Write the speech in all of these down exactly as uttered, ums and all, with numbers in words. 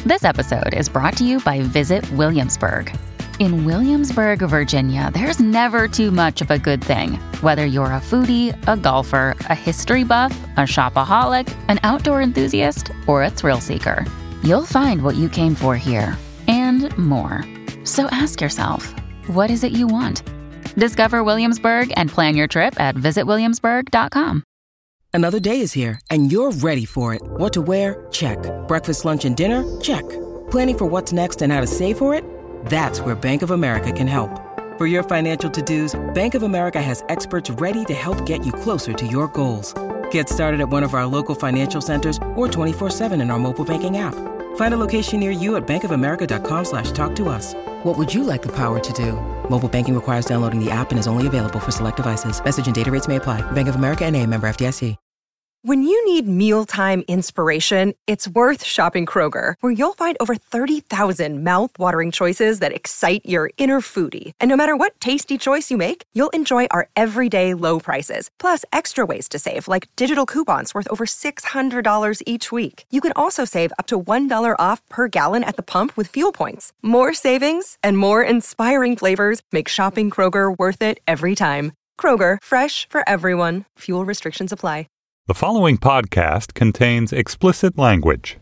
This episode is brought to you by Visit Williamsburg. In Williamsburg, Virginia, there's never too much of a good thing. Whether you're a foodie, a golfer, a history buff, a shopaholic, an outdoor enthusiast, or a thrill seeker, you'll find what you came for here and more. So ask yourself, what is it you want? Discover Williamsburg and plan your trip at visit williamsburg dot com. Another day is here, and you're ready for it. What to wear? Check. Breakfast, lunch, and dinner? Check. Planning for what's next and how to save for it? That's where Bank of America can help. For your financial to-dos, Bank of America has experts ready to help get you closer to your goals. Get started at one of our local financial centers or twenty-four seven in our mobile banking app. Find a location near you at bankofamerica.com slash talk to us. What would you like the power to do? Mobile banking requires downloading the app and is only available for select devices. Message and data rates may apply. Bank of America N A, member F D I C. When you need mealtime inspiration, it's worth shopping Kroger, where you'll find over thirty thousand mouth-watering choices that excite your inner foodie. And no matter what tasty choice you make, you'll enjoy our everyday low prices, plus extra ways to save, like digital coupons worth over six hundred dollars each week. You can also save up to one dollar off per gallon at the pump with fuel points. More savings and more inspiring flavors make shopping Kroger worth it every time. Kroger, fresh for everyone. Fuel restrictions apply. The following podcast contains explicit language.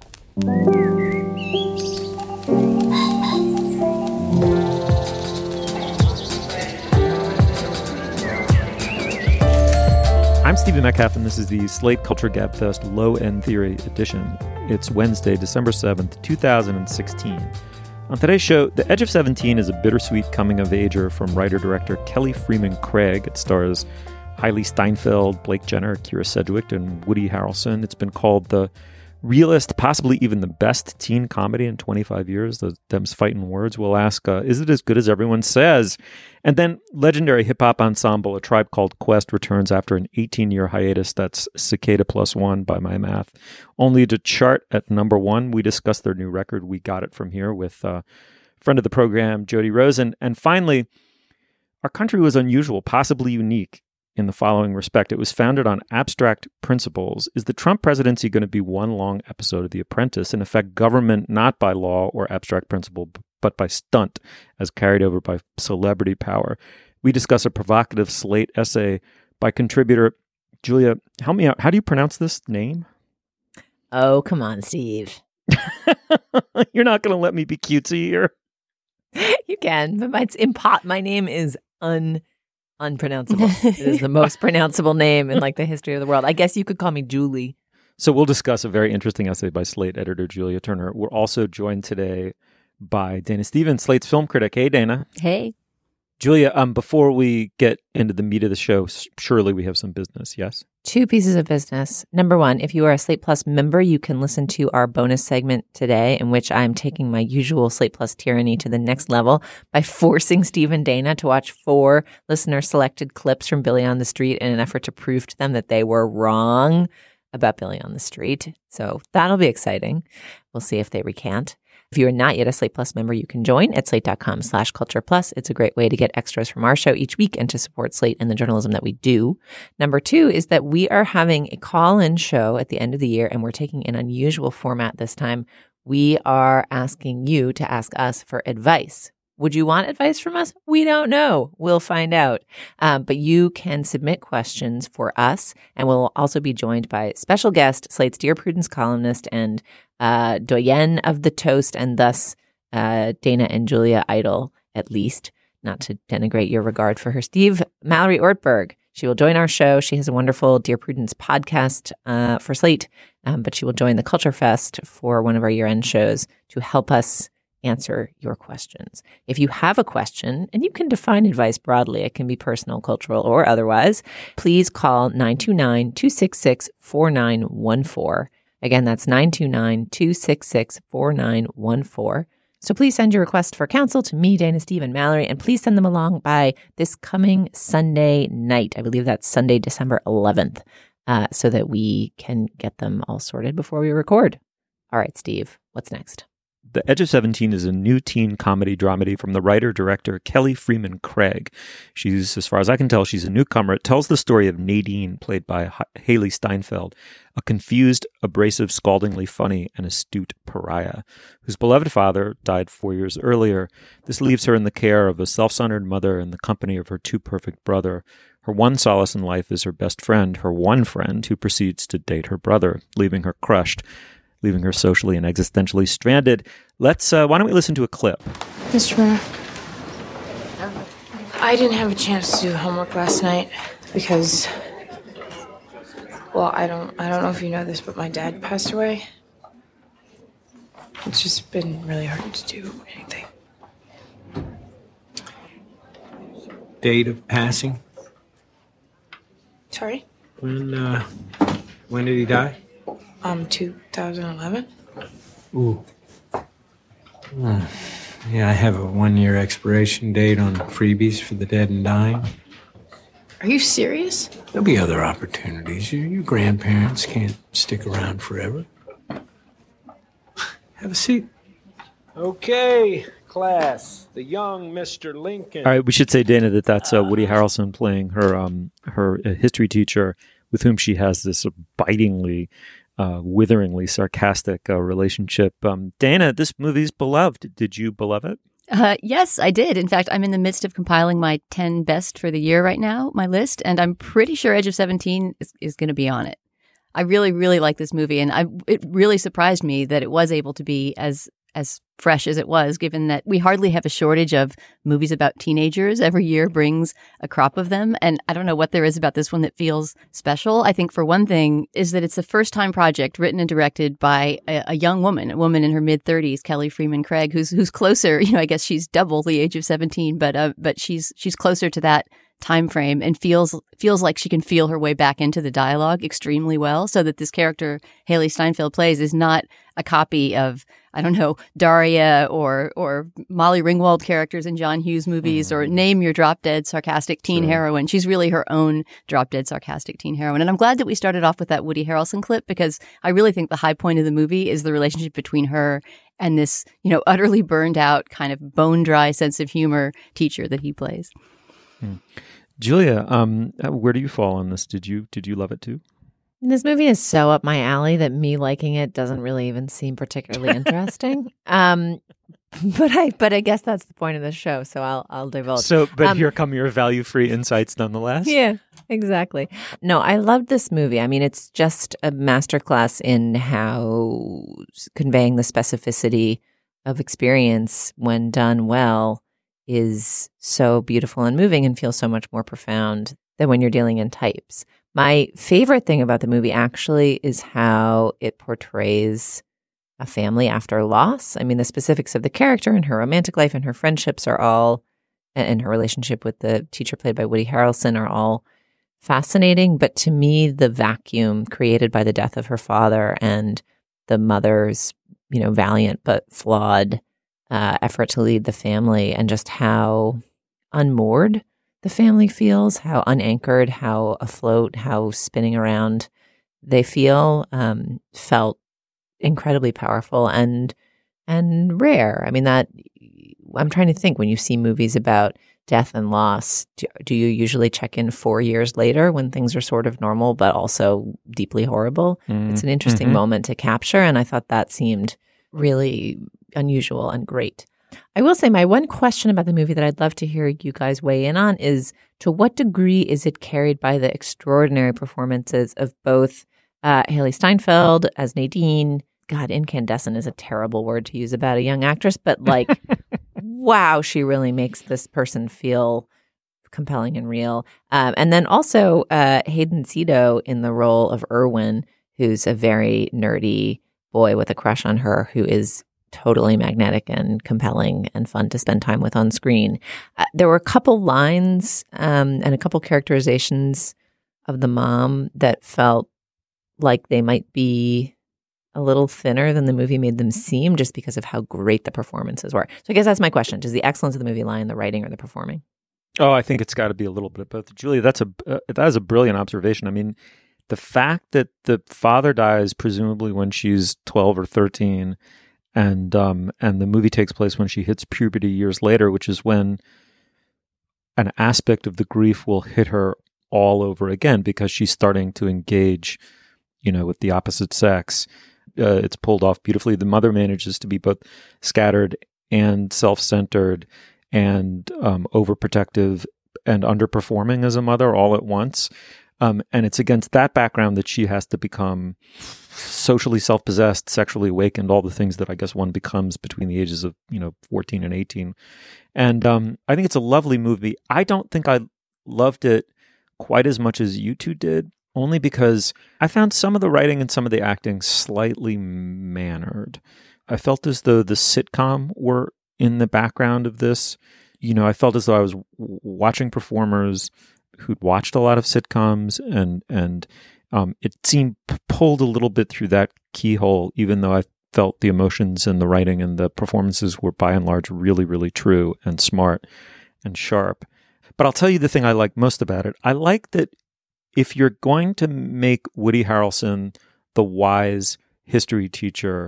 I'm Stephen Metcalf, and this is the Slate Culture Gabfest Low End Theory edition. It's Wednesday, December seventh, two thousand sixteen. On today's show, The Edge of seventeen is a bittersweet coming-of-ager from writer-director Kelly Freeman Craig. It stars Hailey Steinfeld, Blake Jenner, Kira Sedgwick, and Woody Harrelson. It's been called the realest, possibly even the best teen comedy in twenty-five years. The them's fighting words. We'll ask, uh, is it as good as everyone says? And then legendary hip-hop ensemble, A Tribe Called Quest, returns after an eighteen-year hiatus. That's Cicada Plus One by my math. Only to chart at number one. We discussed their new record, We Got It From Here, with uh, friend of the program, Jody Rosen. And finally, our country was unusual, possibly unique, in the following respect. It was founded on abstract principles. Is the Trump presidency going to be one long episode of The Apprentice? In effect, government not by law or abstract principle, but by stunt, as carried over by celebrity power. We discuss a provocative Slate essay by contributor Julia. Help me out. How do you pronounce this name? Oh, come on, Steve. You're not going to let me be cutesy here? You can, but my, impo- my name is un. unpronounceable. It is the most pronounceable name in like the history of the world. I guess you could call me Julie. So we'll discuss a very interesting essay by Slate editor Julia Turner. We're also joined today by Dana Stevens, Slate's film critic. Hey, Dana. Hey. Julia, um, before we get into the meat of the show, surely we have some business, yes? Two pieces of business. Number one, if you are a Slate Plus member, you can listen to our bonus segment today, in which I'm taking my usual Slate Plus tyranny to the next level by forcing Steve and Dana to watch four listener-selected clips from Billy on the Street in an effort to prove to them that they were wrong about Billy on the Street. So that'll be exciting. We'll see if they recant. If you are not yet a Slate Plus member, you can join at slate.com slash culture plus. It's a great way to get extras from our show each week and to support Slate and the journalism that we do. Number two is that we are having a call-in show at the end of the year, and we're taking an unusual format this time. We are asking you to ask us for advice. Would you want advice from us? We don't know. We'll find out. Um, but you can submit questions for us, and we'll also be joined by special guest, Slate's Dear Prudence columnist and uh, doyenne of the toast, and thus uh, Dana and Julia idol, at least, not to denigrate your regard for her, Steve, Mallory Ortberg. She will join our show. She has a wonderful Dear Prudence podcast uh, for Slate, um, but she will join the Culture Fest for one of our year-end shows to help us answer your questions. If you have a question, and you can define advice broadly, it can be personal, cultural, or otherwise, please call nine two nine, two six six, four nine one four. Again, that's nine two nine, two six six, four nine one four. So please send your request for counsel to me, Dana, Steve, and Mallory, and please send them along by this coming Sunday night. I believe that's Sunday, December eleventh, uh, so that we can get them all sorted before we record. All right, Steve, what's next? The Edge of seventeen is a new teen comedy dramedy from the writer-director Kelly Freeman Craig. She's, as far as I can tell, she's a newcomer. It tells the story of Nadine, played by H- Haley Steinfeld, a confused, abrasive, scaldingly funny, and astute pariah, whose beloved father died four years earlier. This leaves her in the care of a self-centered mother and the company of her too-perfect brother. Her one solace in life is her best friend, her one friend, who proceeds to date her brother, leaving her crushed, leaving her socially and existentially stranded. Let's, uh, why don't we listen to a clip? Mister Brenner, I didn't have a chance to do homework last night because, well, I don't, I don't know if you know this, but my dad passed away. It's just been really hard to do anything. Date of passing? Sorry? When, uh, when did he die? Um, two thousand eleven. Ooh. Hmm. Yeah, I have a one-year expiration date on freebies for the dead and dying. Are you serious? There'll be other opportunities. Your, your grandparents can't stick around forever. Have a seat. Okay, class. The young Mister Lincoln. All right, we should say, Dana, that that's uh, Woody Harrelson playing her um, her uh, history teacher with whom she has this bitingly, uh, witheringly sarcastic uh, relationship. Um, Dana, this movie's beloved. Did you beloved it? Uh, yes, I did. In fact, I'm in the midst of compiling my ten best for the year right now, my list, and I'm pretty sure Edge of seventeen is, is going to be on it. I really, really like this movie, and I, it really surprised me that it was able to be as as fresh as it was, given that we hardly have a shortage of movies about teenagers. Every year brings a crop of them, and I don't know what there is about this one that feels special. I think, for one thing, is that it's a first-time project written and directed by a, a young woman, a woman in her mid-thirties, Kelly Freeman Craig, who's who's closer. You know, I guess she's double the age of seventeen, but uh, but she's she's closer to that time frame and feels feels like she can feel her way back into the dialogue extremely well, so that this character Haley Steinfeld plays is not a copy of, I don't know, Daria or or Molly Ringwald characters in John Hughes movies, mm. or name your drop-dead sarcastic teen sure. heroine. She's really her own drop-dead sarcastic teen heroine. And I'm glad that we started off with that Woody Harrelson clip, because I really think the high point of the movie is the relationship between her and this, you know, utterly burned out, kind of bone-dry sense of humor teacher that he plays. Hmm. Julia, um, where do you fall on this? Did you did you love it too? This movie is so up my alley that me liking it doesn't really even seem particularly interesting. um, but I but I guess that's the point of the show, so I'll I'll divulge. So, but um, here come your value-free insights, nonetheless. Yeah, exactly. No, I loved this movie. I mean, it's just a masterclass in how conveying the specificity of experience, when done well, is so beautiful and moving and feels so much more profound than when you're dealing in types. My favorite thing about the movie actually is how it portrays a family after loss. I mean, the specifics of the character and her romantic life and her friendships are all, and her relationship with the teacher played by Woody Harrelson are all fascinating. But to me, the vacuum created by the death of her father and the mother's, you know, valiant but flawed Uh, effort to lead the family, and just how unmoored the family feels, how unanchored, how afloat, how spinning around they feel, um, felt incredibly powerful and and rare. I mean, that I'm trying to think, when you see movies about death and loss, do, do you usually check in four years later when things are sort of normal but also deeply horrible? Mm. It's an interesting mm-hmm. moment to capture, and I thought that seemed really unusual and great. I will say my one question about the movie that I'd love to hear you guys weigh in on is, to what degree is it carried by the extraordinary performances of both uh, Haley Steinfeld as Nadine? God, incandescent is a terrible word to use about a young actress, but like, wow, she really makes this person feel compelling and real. Um, and then also uh, Hayden Szeto in the role of Erwin, who's a very nerdy boy with a crush on her, who is totally magnetic and compelling and fun to spend time with on screen. Uh, there were a couple lines um, and a couple characterizations of the mom that felt like they might be a little thinner than the movie made them seem, just because of how great the performances were. So I guess that's my question. Does the excellence of the movie lie in the writing or the performing? Oh, I think it's got to be a little bit of both. Julia, that's a uh, that is a brilliant observation. I mean, the fact that the father dies presumably when she's twelve or thirteen, And um, and the movie takes place when she hits puberty years later, which is when an aspect of the grief will hit her all over again because she's starting to engage, you know, with the opposite sex. Uh, it's pulled off beautifully. The mother manages to be both scattered and self-centered and um, overprotective and underperforming as a mother all at once. Um, and it's against that background that she has to become socially self-possessed, sexually awakened, all the things that I guess one becomes between the ages of, you know, fourteen and eighteen. And um, I think it's a lovely movie. I don't think I loved it quite as much as you two did, only because I found some of the writing and some of the acting slightly mannered. I felt as though the sitcom were in the background of this. You know, I felt as though I was w- watching performers who'd watched a lot of sitcoms, and and um, it seemed p- pulled a little bit through that keyhole, even though I felt the emotions and the writing and the performances were by and large really, really true and smart and sharp. But I'll tell you the thing I like most about it. I like that if you're going to make Woody Harrelson the wise history teacher,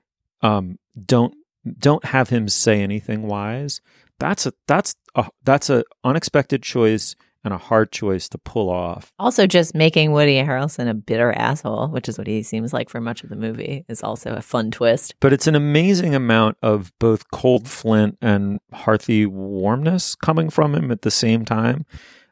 um, don't don't have him say anything wise. That's a that's a that's a unexpected choice and a hard choice to pull off. Also, just making Woody Harrelson a bitter asshole, which is what he seems like for much of the movie, is also a fun twist. But it's an amazing amount of both cold flint and hearthy warmness coming from him at the same time.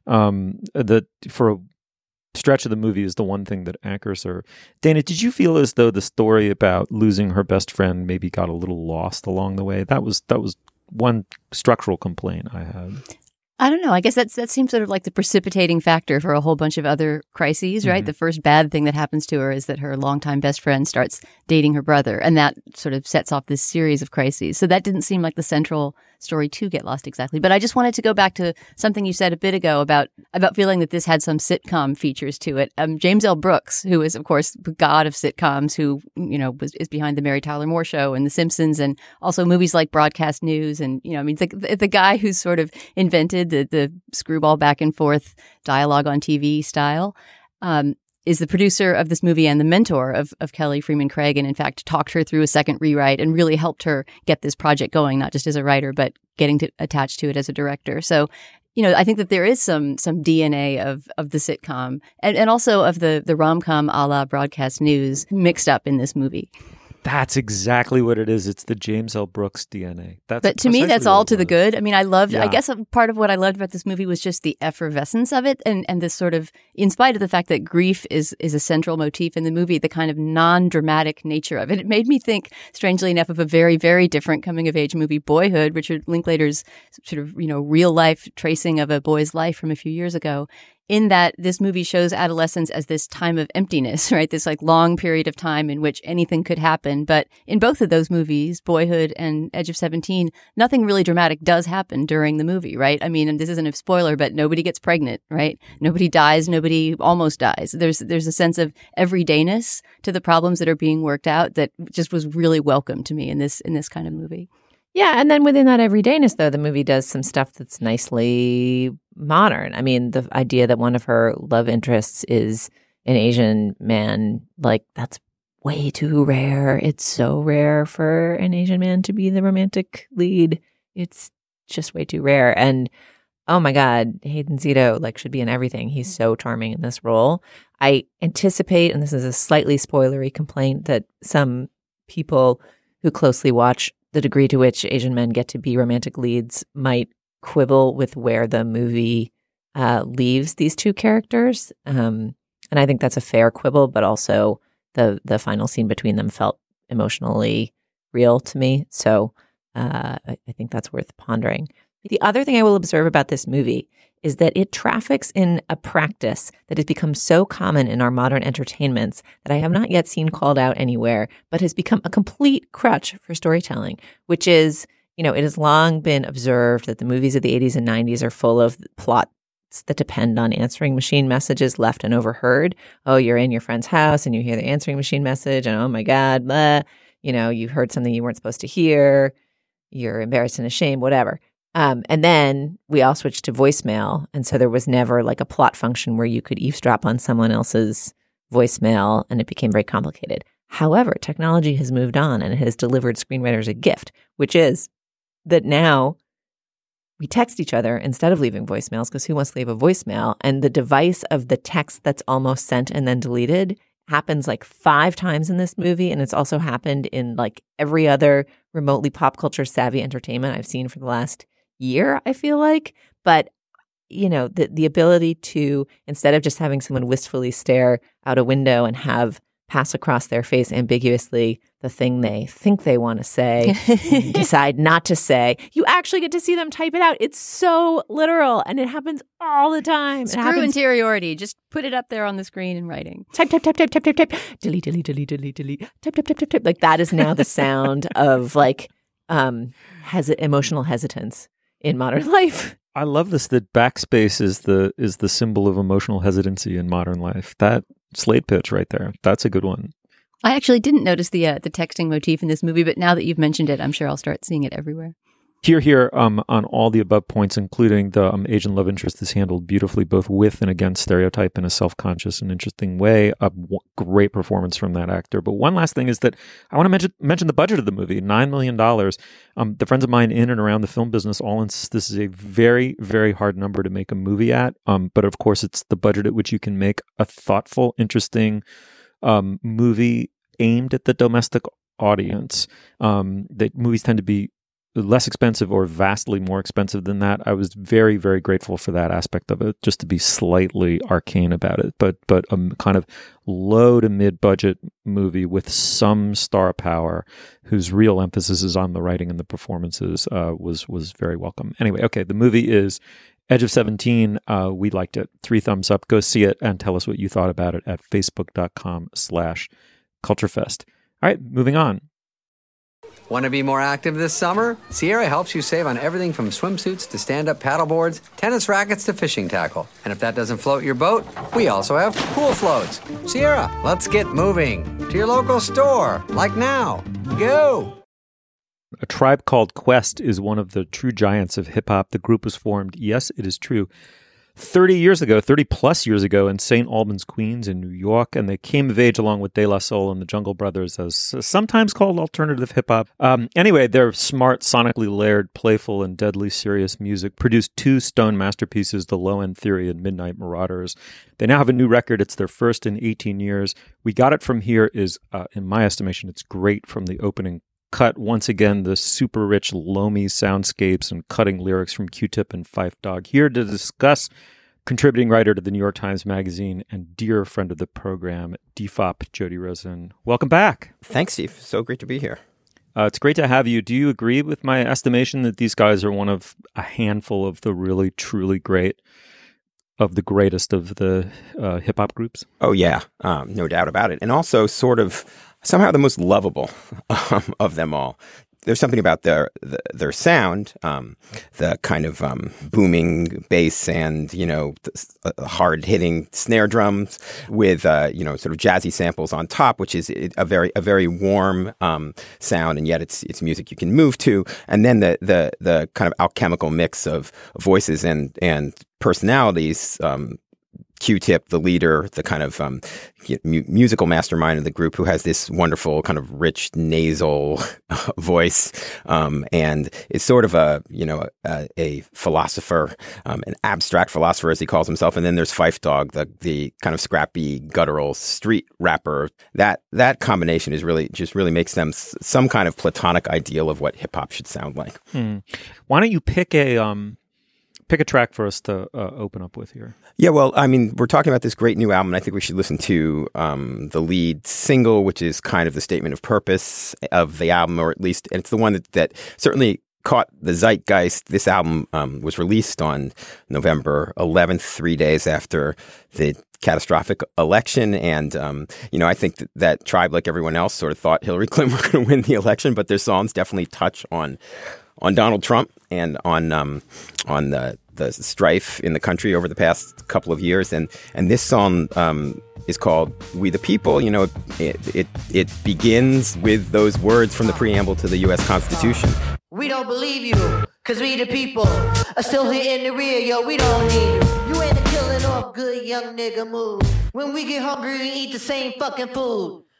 Um, that for a stretch of the movie is the one thing that anchors her. Dana, did you feel as though the story about losing her best friend maybe got a little lost along the way? That was that was one structural complaint I had. I don't know. I guess that's, that seems sort of like the precipitating factor for a whole bunch of other crises, right? Mm-hmm. The first bad thing that happens to her is that her longtime best friend starts dating her brother, and that sort of sets off this series of crises. So that didn't seem like the central story to get lost exactly. But I just wanted to go back to something you said a bit ago about about feeling that this had some sitcom features to it. Um, James L. Brooks, who is, of course, the god of sitcoms, who, you know, was, is behind the Mary Tyler Moore Show and The Simpsons, and also movies like Broadcast News. And, you know, I mean, the, the, the guy who's sort of invented the, the screwball back and forth dialogue on T V style, um, is the producer of this movie and the mentor of, of Kelly Freeman Craig, and in fact talked her through a second rewrite and really helped her get this project going, not just as a writer, but getting to, attached to it as a director. So, you know, I think that there is some some D N A of of the sitcom and, and also of the, the rom-com a la Broadcast News mixed up in this movie. That's exactly what it is. It's the James L. Brooks D N A. That's but to me, that's all to the good. I mean, I loved, yeah. I guess part of what I loved about this movie was just the effervescence of it, and, and this sort of, in spite of the fact that grief is, is a central motif in the movie, the kind of non-dramatic nature of it. It made me think, strangely enough, of a very, very different coming-of-age movie, Boyhood, Richard Linklater's sort of, you know, real-life tracing of a boy's life from a few years ago, in that this movie shows adolescence as this time of emptiness, right? This like long period of time in which anything could happen. But in both of those movies, Boyhood and Edge of seventeen, nothing really dramatic does happen during the movie, right? I mean, and this isn't a spoiler, but nobody gets pregnant, right? Nobody dies. Nobody almost dies. There's there's a sense of everydayness to the problems that are being worked out that just was really welcome to me in this in this kind of movie. Yeah, and then within that everydayness, though, the movie does some stuff that's nicely modern. I mean, the idea that one of her love interests is an Asian man, like, that's way too rare. It's so rare for an Asian man to be the romantic lead. It's just way too rare. And, oh my God, Hayden Zito, like, should be in everything. He's so charming in this role. I anticipate, and this is a slightly spoilery complaint, that some people who closely watch the degree to which Asian men get to be romantic leads might quibble with where the movie uh, leaves these two characters. Um, and I think that's a fair quibble, but also the the final scene between them felt emotionally real to me. So uh, I, I think that's worth pondering. The other thing I will observe about this movie is that it traffics in a practice that has become so common in our modern entertainments that I have not yet seen called out anywhere, but has become a complete crutch for storytelling, which is, you know, it has long been observed that the movies of the eighties and nineties are full of plots that depend on answering machine messages left and overheard. Oh, you're in your friend's house and you hear the answering machine message and, oh my God, blah, you know, you heard something you weren't supposed to hear. You're embarrassed and ashamed, whatever. Um, and then we all switched to voicemail. And so there was never like a plot function where you could eavesdrop on someone else's voicemail, and it became very complicated. However, technology has moved on and it has delivered screenwriters a gift, which is that now we text each other instead of leaving voicemails, because who wants to leave a voicemail? And the device of the text that's almost sent and then deleted happens like five times in this movie. And it's also happened in like every other remotely pop culture savvy entertainment I've seen for the last year, I feel like. But, you know, the, the ability to, instead of just having someone wistfully stare out a window and have pass across their face ambiguously the thing they think they want to say, decide not to say, you actually get to see them type it out. It's so literal, and it happens all the time. Screw it happens- interiority. Just put it up there on the screen in writing. Type, type, type, type, type, type, type. Delete, delete, delete, delete, delete. Type, type, type, type, type. Like that is now the sound of like um, hes- emotional hesitance in modern life. I love this, that backspace is the is the symbol of emotional hesitancy in modern life. That Slate pitch right there. That's a good one. I actually didn't notice the uh, the texting motif in this movie, but now that you've mentioned it, I'm sure I'll start seeing it everywhere. Here, here, um, on all the above points, including the um, Asian love interest is handled beautifully, both with and against stereotype in a self-conscious and interesting way. A w- great performance from that actor. But one last thing is that I want to mention mention the budget of the movie, nine million dollars. Um, the friends of mine in and around the film business all insist this is a very, very hard number to make a movie at. Um, but of course, it's the budget at which you can make a thoughtful, interesting um, movie aimed at the domestic audience. Um, that movies tend to be less expensive or vastly more expensive than that. I was very, very grateful for that aspect of it, just to be slightly arcane about it. But but a kind of low to mid budget movie with some star power, whose real emphasis is on the writing and the performances, uh, was was very welcome. Anyway, okay, the movie is Edge of seventeen. Uh, we liked it. Three thumbs up. Go see it and tell us what you thought about it at facebook.com slash culturefest. All right, moving on. Want to be more active this summer? Sierra helps you save on everything from swimsuits to stand-up paddleboards, tennis rackets to fishing tackle. And if that doesn't float your boat, we also have pool floats. Sierra, let's get moving to your local store, like now. Go! A Tribe Called Quest is one of the true giants of hip-hop. The group was formed, yes, it is true, thirty years ago, thirty plus years ago in Saint Albans, Queens in New York. And they came of age along with De La Soul and the Jungle Brothers as sometimes called alternative hip hop. Um, anyway, their smart, sonically layered, playful, and deadly serious music produced two stone masterpieces, The Low End Theory and Midnight Marauders. They now have a new record. It's their first in eighteen years. We Got It From Here is, uh, in my estimation, it's great from the opening cut. Once again, the super rich, loamy soundscapes and cutting lyrics from Q-Tip and Phife Dawg. Here to discuss, contributing writer to the New York Times Magazine and dear friend of the program, D F O P, Jody Rosen. Welcome back. Thanks, Steve. So great to be here. Uh, it's great to have you. Do you agree with my estimation that these guys are one of a handful of the really, truly great, of the greatest of the uh, hip-hop groups? Oh, yeah. Um, no doubt about it. And also sort of somehow the most lovable um, of them all. There's something about their the, their sound, um, the kind of um, booming bass and, you know, uh, hard-hitting snare drums with, uh, you know, sort of jazzy samples on top, which is a very a very warm um, sound, and yet it's it's music you can move to. And then the the the kind of alchemical mix of voices and and personalities. Um, Q-Tip, the leader, the kind of um, mu- musical mastermind of the group, who has this wonderful kind of rich nasal voice, um, and is sort of a you know a, a philosopher, um, an abstract philosopher as he calls himself. And then there's Phife Dawg, the the kind of scrappy, guttural street rapper. That that combination is really just really makes them s- some kind of platonic ideal of what hip hop should sound like. Hmm. Why don't you pick a um. Pick a track for us to uh, open up with here. Yeah, well, I mean, we're talking about this great new album, and I think we should listen to um, the lead single, which is kind of the statement of purpose of the album, or at least it's the one that, that certainly caught the zeitgeist. This album um, was released on November eleventh, three days after the catastrophic election. And, um, you know, I think that, that Tribe, like everyone else, sort of thought Hillary Clinton were going to win the election, but their songs definitely touch on on Donald Trump and on um, on the, the strife in the country over the past couple of years. And and this song um, is called We the People. You know, it, it it begins with those words from the preamble to the U S Constitution. We don't believe you, cause we the people are still here in the rear, yo, we don't need you. You ain't a killing off good young nigga move. When we get hungry, we eat the same fucking food.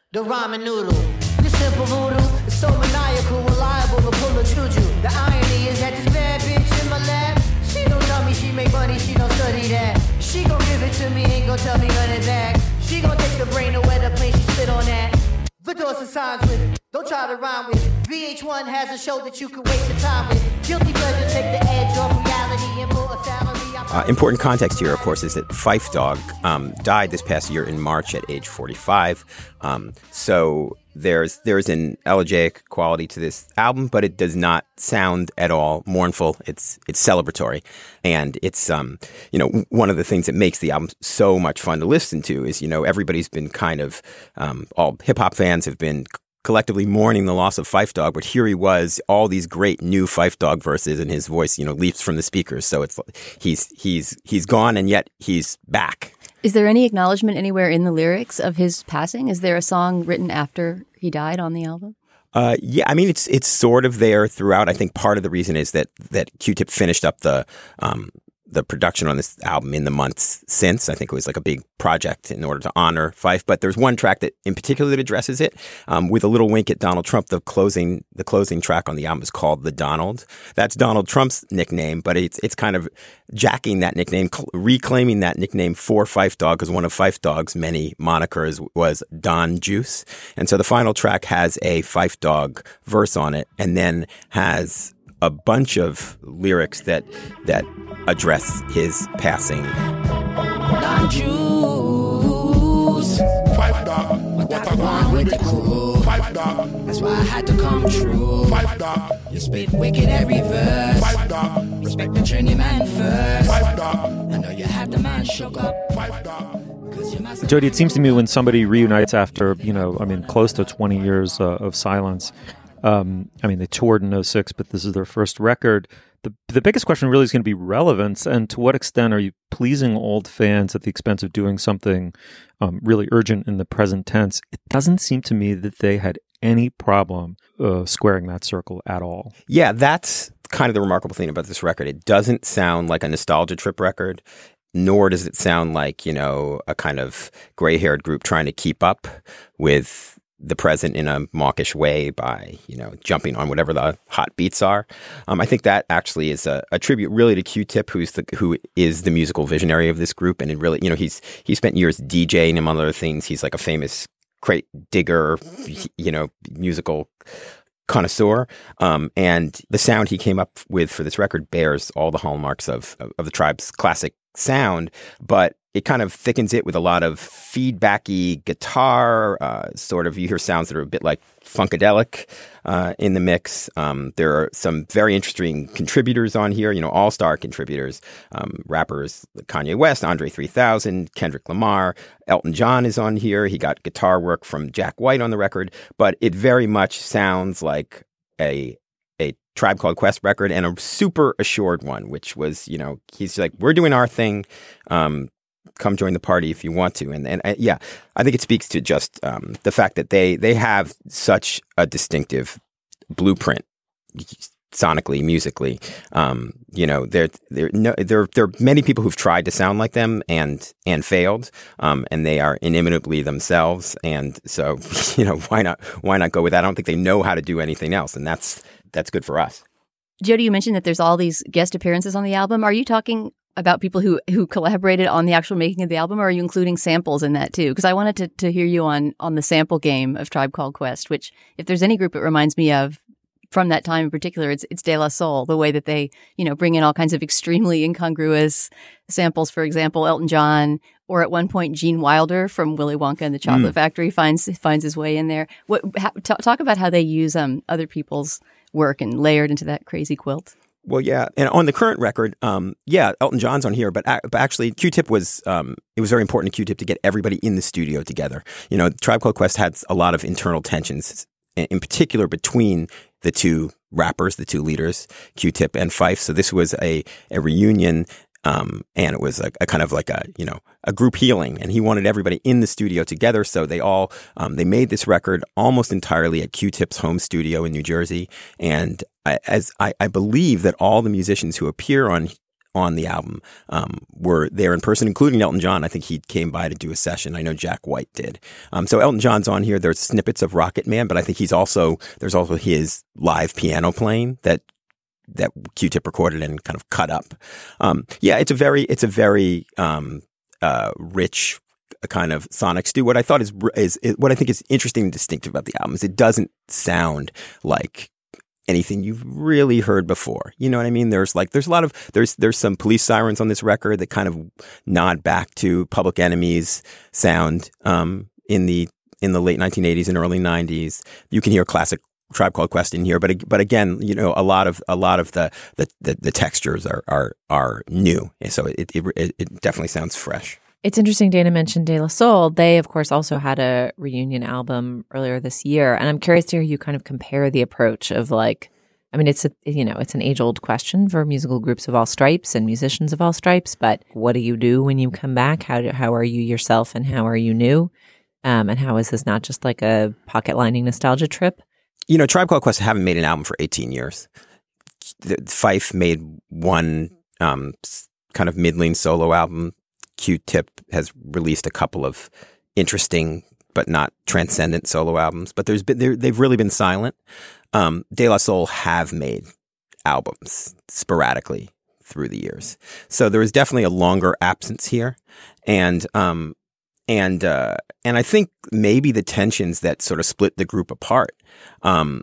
the ramen noodle. This simple voodoo is so maniacal, reliable to pull a choo-choo. The irony is that this bad bitch in my lap, she don't tell me she make money, she don't study that. She gon' give it to me, ain't gon' tell me run it back. She gon' take the brain away the plane, she spit on that. The doors and signs with, don't try to rhyme with. V H one has a show that you can waste your time with. Guilty pleasure take the edge off reality and pull a salary. Uh, important context here, of course, is that Phife Dawg um, died this past year in March at age forty-five. Um, so there's there's an elegiac quality to this album, but it does not sound at all mournful. It's it's celebratory, and it's um you know one of the things that makes the album so much fun to listen to is you know everybody's been kind of um, all hip hop fans have been collectively mourning the loss of Phife Dawg, but here he was, all these great new Phife Dawg verses, and his voice, you know, leaps from the speakers. So it's he's he's he's gone, and yet he's back. Is there any acknowledgement anywhere in the lyrics of his passing? Is there a song written after he died on the album? Uh, yeah, I mean, it's it's sort of there throughout. I think part of the reason is that that Q-Tip finished up the um, the production on this album in the months since. I think it was like a big project in order to honor Phife. But there's one track that in particular that addresses it um, with a little wink at Donald Trump. The closing the closing track on the album is called The Donald. That's Donald Trump's nickname, but it's it's kind of jacking that nickname, cl- reclaiming that nickname for Phife Dawg, because one of Phife Dawg's many monikers was Don Juice. And so the final track has a Phife Dawg verse on it, and then has a bunch of lyrics that that address his passing. Don Juice, Phife Dawg, what I want with the crew. Phife Dawg, that's why I had to come true. Phife Dawg, you spit wicked every verse. Phife Dawg, respect the journeyman first. Phife Dawg, I know you had the man shook up. Phife Dawg. Jody, it seems to me when somebody reunites after, you know, I mean, close to twenty years uh, of silence. Um, I mean, they toured in oh six, but this is their first record. The the biggest question really is going to be relevance, and to what extent are you pleasing old fans at the expense of doing something um, really urgent in the present tense? It doesn't seem to me that they had any problem uh, squaring that circle at all. Yeah, that's kind of the remarkable thing about this record. It doesn't sound like a nostalgia trip record, nor does it sound like, you know, a kind of gray-haired group trying to keep up with the present in a mawkish way by, you know, jumping on whatever the hot beats are. Um, I think that actually is a, a tribute really to Q-Tip, who's the who is the musical visionary of this group, and it really, you know, he's he spent years DJing, among other things. He's like a famous crate digger, you know, musical connoisseur, um, and the sound he came up with for this record bears all the hallmarks of of, of the Tribe's classic sound, but it kind of thickens it with a lot of feedbacky guitar, uh, sort of, you hear sounds that are a bit like funkadelic uh, in the mix. Um, there are some very interesting contributors on here, you know, all-star contributors, um, rappers like Kanye West, Andre three thousand, Kendrick Lamar, Elton John is on here. He got guitar work from Jack White on the record, but it very much sounds like a a Tribe Called Quest record, and a super assured one, which was, you know, he's like, we're doing our thing. Um, come join the party if you want to. And, and uh, yeah, I think it speaks to just um, the fact that they they have such a distinctive blueprint sonically, musically. Um, you know, there there no there there are many people who've tried to sound like them and and failed, um, and they are inimitably themselves. And so, you know, why not why not go with that? I don't think they know how to do anything else, and that's that's good for us. Jody, you mentioned that there's all these guest appearances on the album. Are you talking about people who, who collaborated on the actual making of the album, or are you including samples in that too? Because I wanted to, to hear you on on the sample game of Tribe Called Quest, which, if there's any group it reminds me of from that time in particular, it's it's De La Soul, the way that they, you know, bring in all kinds of extremely incongruous samples. For example, Elton John, or at one point Gene Wilder from Willy Wonka and the Chocolate mm. Factory finds finds his way in there. What how, t- talk about how they use um other people's work and layered into that crazy quilt. Well, yeah, and on the current record, um, yeah, Elton John's on here, but, a- but actually, Q-Tip was um, it was very important to Q-Tip to get everybody in the studio together. You know, Tribe Called Quest had a lot of internal tensions, in particular between the two rappers, the two leaders, Q-Tip and Phife. So this was a a reunion. Um, and it was a, a kind of like a, you know, a group healing, and he wanted everybody in the studio together. So they all, um, they made this record almost entirely at Q-Tip's home studio in New Jersey. And I, as I, I believe that all the musicians who appear on, on the album um, were there in person, including Elton John. I think he came by to do a session. I know Jack White did. Um, so Elton John's on here. There's snippets of Rocket Man, but I think he's also there's also his live piano playing that that Q-Tip recorded and kind of cut up. Um, yeah, it's a very it's a very um, uh, rich kind of sonic stew. What I thought is, is is what I think is interesting and distinctive about the album is it doesn't sound like anything you've really heard before. You know what I mean? There's like there's a lot of there's there's some police sirens on this record that kind of nod back to Public Enemy's sound um, in the in the late nineteen eighties and early nineties. You can hear classic Tribe Called Quest in here, but but again, you know, a lot of a lot of the the, the, the textures are are are new, so it, it it definitely sounds fresh. It's interesting Dana mentioned De La Soul. They, of course, also had a reunion album earlier this year. And I'm curious to hear you kind of compare the approach of like, I mean, it's a, you know, it's an age-old question for musical groups of all stripes and musicians of all stripes. But what do you do when you come back? How do, how are you yourself and how are you new? Um, and how is this not just like a pocket-lining nostalgia trip? You know, Tribe Called Quest haven't made an album for eighteen years. Fife made one um, kind of middling solo album. Q-Tip has released a couple of interesting but not transcendent solo albums, but there's been they've really been silent. Um, De La Soul have made albums sporadically through the years, so there was definitely a longer absence here, and um, and uh, and I think maybe the tensions that sort of split the group apart um,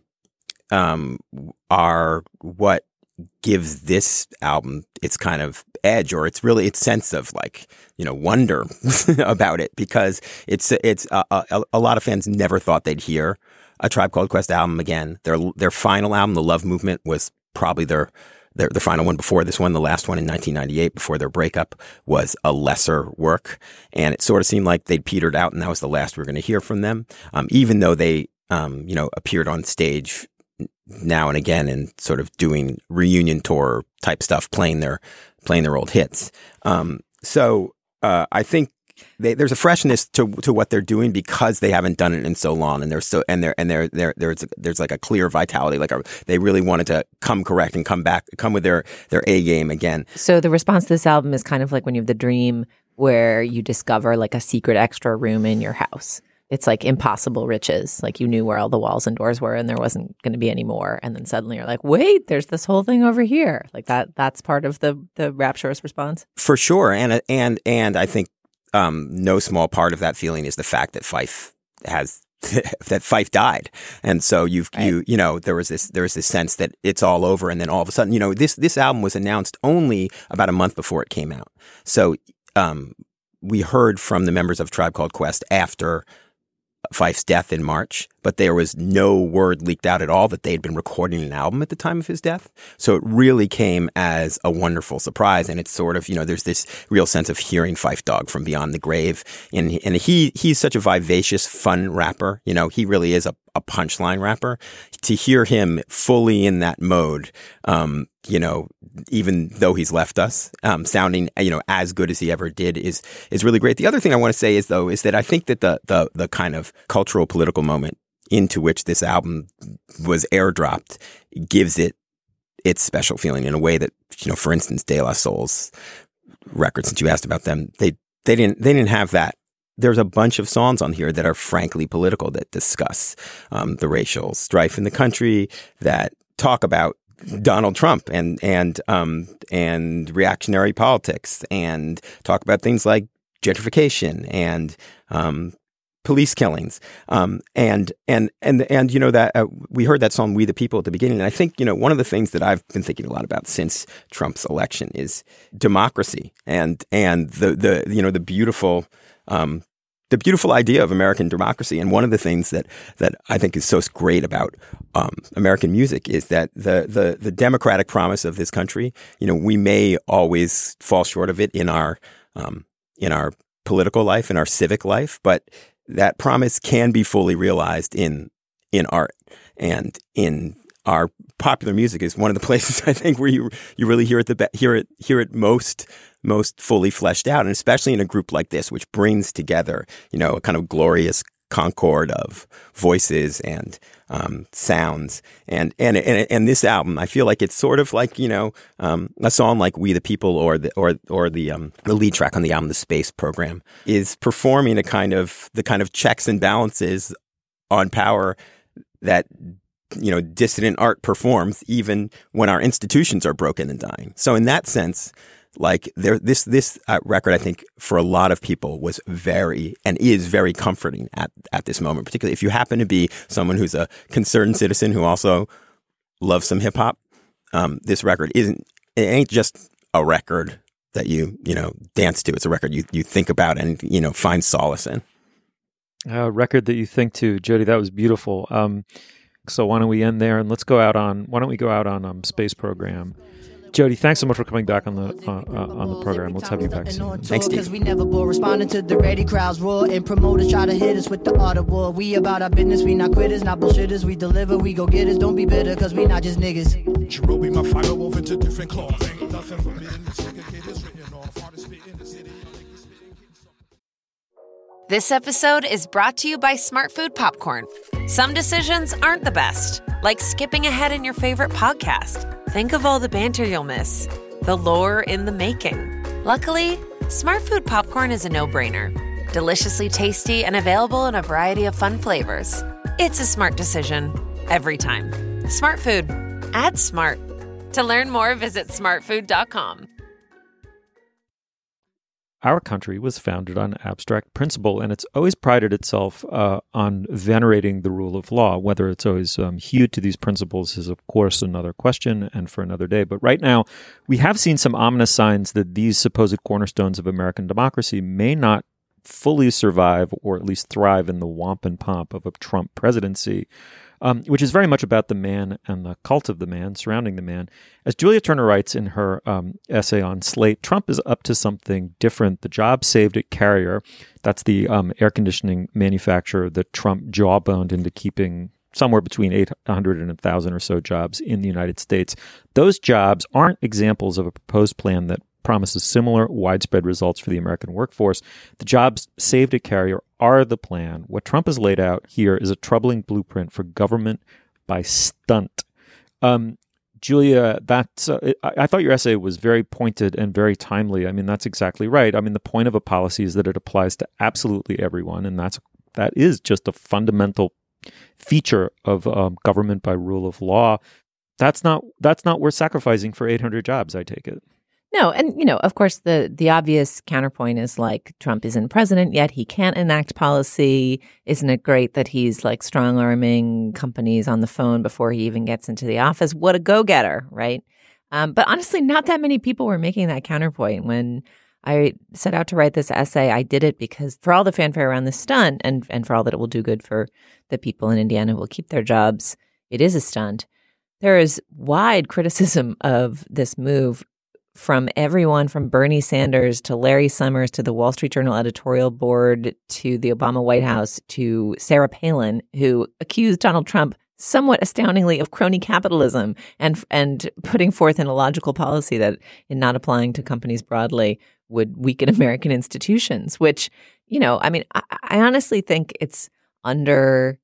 um, are what gives this album its kind of edge, or it's really its sense of like, you know, wonder about it, because it's it's uh, a, a lot of fans never thought they'd hear a Tribe Called Quest album again. Their their final album, The Love Movement, was probably their their the final one before this one. The last one in nineteen ninety-eight, before their breakup, was a lesser work, and it sort of seemed like they'd petered out, and that was the last we were going to hear from them. Um, even though they, um, you know, appeared on stage now and again and sort of doing reunion tour type stuff, playing their playing their old hits. Um, so uh, I think they, there's a freshness to to what they're doing because they haven't done it in so long, and they're so and they're and they're, they're there's there's like a clear vitality, like a, they really wanted to come correct and come back, come with their their A game again. So the response to this album is kind of like when you have the dream where you discover like a secret extra room in your house. It's like impossible riches. Like you knew where all the walls and doors were and there wasn't going to be any more. And then suddenly you're like, wait, there's this whole thing over here. Like that, that's part of the, the rapturous response. For sure. And, and, and I think um, no small part of that feeling is the fact that Fife has, that Fife died. And so you've, right. you, you know, there was this, there was this sense that it's all over. And then all of a sudden, you know, this, this album was announced only about a month before it came out. So um, we heard from the members of Tribe Called Quest after Fife's death in March, but there was no word leaked out at all that they had been recording an album at the time of his death. So it really came as a wonderful surprise. And it's sort of, you know, there's this real sense of hearing Fife Dog from beyond the grave. And, and he, he's such a vivacious, fun rapper. You know, he really is a, a punchline rapper. To hear him fully in that mode, um, you know, even though he's left us, um, sounding, you know, as good as he ever did is, is really great. The other thing I want to say is, though, is that I think that the, the, the kind of cultural political moment into which this album was airdropped gives it its special feeling in a way that, you know, for instance, De La Soul's record, since you asked about them, they, they didn't, they didn't have that. There's a bunch of songs on here that are frankly political, that discuss um, the racial strife in the country, that talk about Donald Trump and and um and reactionary politics, and talk about things like gentrification and um police killings, um and and and and you know that uh, we heard that song "We the People" at the beginning, and I think, you know, one of the things that I've been thinking a lot about since Trump's election is democracy and and the the you know the beautiful um the beautiful idea of American democracy. And one of the things that, that I think is so great about um, American music is that the, the, the democratic promise of this country, you know, we may always fall short of it in our, um, in our political life, in our civic life, but that promise can be fully realized in, in art, and in our popular music is one of the places I think where you, you really hear it, the be- hear it, hear it most, most fully fleshed out, and especially in a group like this, which brings together, you know, a kind of glorious concord of voices and um, sounds. And, and and and this album, I feel like it's sort of like, you know, um, a song like We the People or the or or the um, the lead track on the album, The Space Program, is performing a kind of the kind of checks and balances on power that, you know, dissident art performs even when our institutions are broken and dying. So in that sense, like there, this this uh, record, I think, for a lot of people was very and is very comforting at at this moment, particularly if you happen to be someone who's a concerned citizen who also loves some hip hop. Um, this record isn't it ain't just a record that you you know dance to. It's a record you you think about and you know find solace in. A record that you think to, Jody. That was beautiful. Um, so why don't we end there and let's go out on why don't we go out on um, Space Program. Jody, thanks so much for coming back on the uh, uh, on the program. Let's have you back soon. Thanks, Steve. Cause we never bore, responding to the ready crowds roar, and promoters try to hit us with the art of war. We about our business, we not quitters, not bullshitters. We deliver, we go getters. Don't be bitter, cause we not just niggas. Jerome be my fire woven into different cloth. Ain't nothing for me in the segregated is written off. Hard to spit in the city. This episode is brought to you by Smart Food Popcorn. Some decisions aren't the best, like skipping ahead in your favorite podcast. Think of all the banter you'll miss, the lore in the making. Luckily, Smart Food Popcorn is a no-brainer. Deliciously tasty and available in a variety of fun flavors. It's a smart decision every time. Smart Food. Add smart. To learn more, visit smart food dot com. Our country was founded on abstract principle, and it's always prided itself uh, on venerating the rule of law. Whether it's always um, hewed to these principles is, of course, another question and for another day. But right now, we have seen some ominous signs that these supposed cornerstones of American democracy may not fully survive or at least thrive in the womp and pomp of a Trump presidency. Um, which is very much about the man and the cult of the man surrounding the man. As Julia Turner writes in her um, essay on Slate, Trump is up to something different. The job saved at Carrier, that's the um, air conditioning manufacturer that Trump jawboned into keeping somewhere between eight hundred and one thousand or so jobs in the United States. Those jobs aren't examples of a proposed plan that promises similar widespread results for the American workforce. The jobs saved at Carrier are the plan. What Trump has laid out here is a troubling blueprint for government by stunt. Um, Julia, that's, uh, I, I thought your essay was very pointed and very timely. I mean, that's exactly right. I mean, the point of a policy is that it applies to absolutely everyone, and that's that is just a fundamental feature of um, government by rule of law. That's not that's not worth sacrificing for eight hundred jobs, I take it. No, and, you know, of course, the the obvious counterpoint is like Trump isn't president yet. He can't enact policy. Isn't it great that he's like strong arming companies on the phone before he even gets into the office? What a go-getter, right? Um, but honestly, not that many people were making that counterpoint. When I set out to write this essay, I did it because for all the fanfare around this stunt and, and for all that it will do good for the people in Indiana who will keep their jobs, it is a stunt. There is wide criticism of this move from everyone from Bernie Sanders to Larry Summers to the Wall Street Journal editorial board to the Obama White House to Sarah Palin, who accused Donald Trump somewhat astoundingly of crony capitalism and and putting forth an illogical policy that in not applying to companies broadly would weaken American institutions, which, you know, I mean, I, I honestly think it's undervalued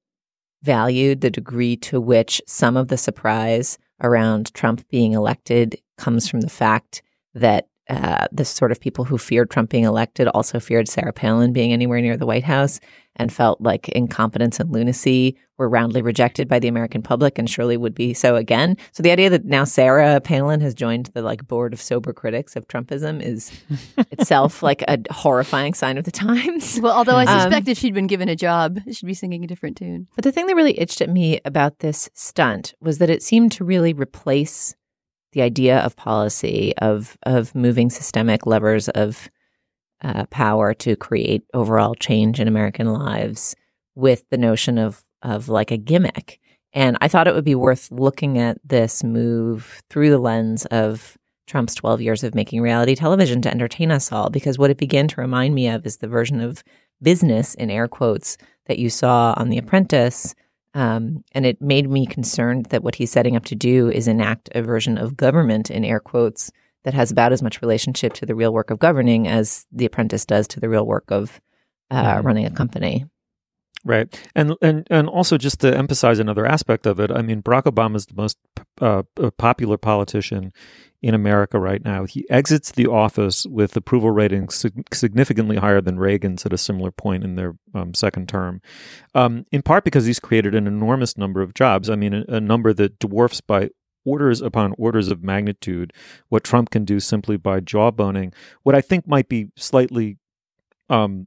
the degree to which some of the surprise around Trump being elected comes from the fact that uh, the sort of people who feared Trump being elected also feared Sarah Palin being anywhere near the White House and felt like incompetence and lunacy were roundly rejected by the American public and surely would be so again. So the idea that now Sarah Palin has joined the like board of sober critics of Trumpism is itself like a horrifying sign of the times. Well, although I suspect um, if she'd been given a job, she'd be singing a different tune. But the thing that really itched at me about this stunt was that it seemed to really replace the idea of policy, of of moving systemic levers of uh, power to create overall change in American lives with the notion of of like a gimmick. And I thought it would be worth looking at this move through the lens of Trump's twelve years of making reality television to entertain us all, because what it began to remind me of is the version of business, in air quotes, that you saw on The Apprentice. Um, and it made me concerned that what he's setting up to do is enact a version of government, in air quotes, that has about as much relationship to the real work of governing as The Apprentice does to the real work of uh, mm-hmm. running a company. Right. And, and and also just to emphasize another aspect of it, I mean, Barack Obama is the most uh, popular politician in America right now. He exits the office with approval ratings sig- significantly higher than Reagan's at a similar point in their um, second term, um, in part because he's created an enormous number of jobs. I mean, a, a number that dwarfs by orders upon orders of magnitude what Trump can do simply by jawboning. What I think might be slightly um,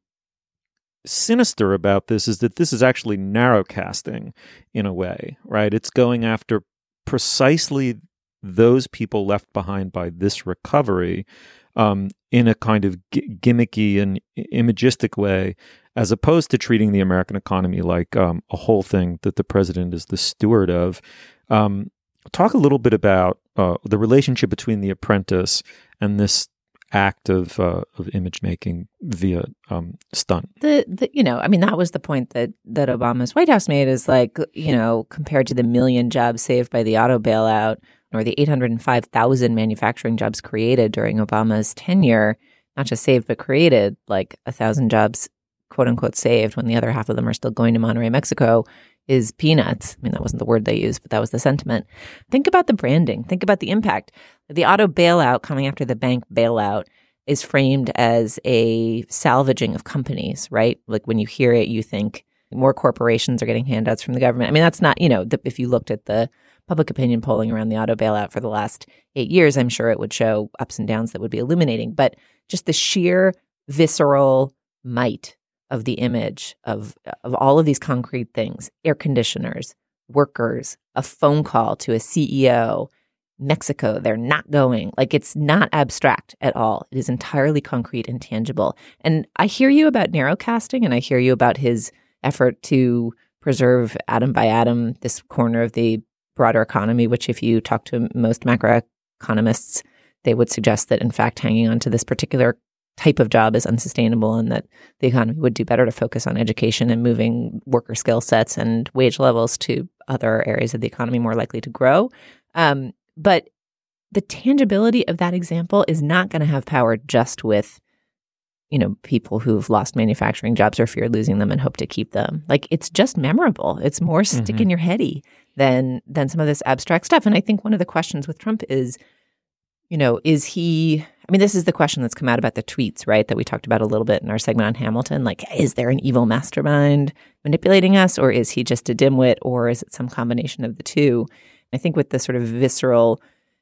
sinister about this is that this is actually narrowcasting in a way, right? It's going after precisely those people left behind by this recovery um, in a kind of g- gimmicky and imagistic way, as opposed to treating the American economy like um, a whole thing that the president is the steward of. Um, talk a little bit about uh, the relationship between The Apprentice and this act of uh, of image making via um, stunt. The, the you know, I mean, that was the point that that Obama's White House made is like, you know, compared to the million jobs saved by the auto bailout or the eight hundred five thousand manufacturing jobs created during Obama's tenure, not just saved but created, like a thousand jobs, quote unquote, saved when the other half of them are still going to Monterrey, Mexico, is peanuts. I mean, that wasn't the word they used, but that was the sentiment. Think about the branding. Think about the impact. The auto bailout coming after the bank bailout is framed as a salvaging of companies, right? Like when you hear it, you think more corporations are getting handouts from the government. I mean, that's not, you know, the, if you looked at the public opinion polling around the auto bailout for the last eight years, I'm sure it would show ups and downs that would be illuminating. But just the sheer visceral might of the image of of all of these concrete things, air conditioners, workers, a phone call to a C E O, Mexico, they're not going. Like, it's not abstract at all. It is entirely concrete and tangible. And I hear you about narrowcasting, and I hear you about his effort to preserve atom by atom this corner of the broader economy, which if you talk to most macroeconomists, they would suggest that, in fact, hanging on to this particular type of job is unsustainable and that the economy would do better to focus on education and moving worker skill sets and wage levels to other areas of the economy more likely to grow. Um, but the tangibility of that example is not going to have power just with, you know, people who've lost manufacturing jobs or fear losing them and hope to keep them. Like, it's just memorable. It's more stick Mm-hmm. in your heady than than some of this abstract stuff. And I think one of the questions with Trump is, you know, is he, I mean, this is the question that's come out about the tweets, right, that we talked about a little bit in our segment on Hamilton. Like, is there an evil mastermind manipulating us, or is he just a dimwit, or is it some combination of the two? I think with the sort of visceral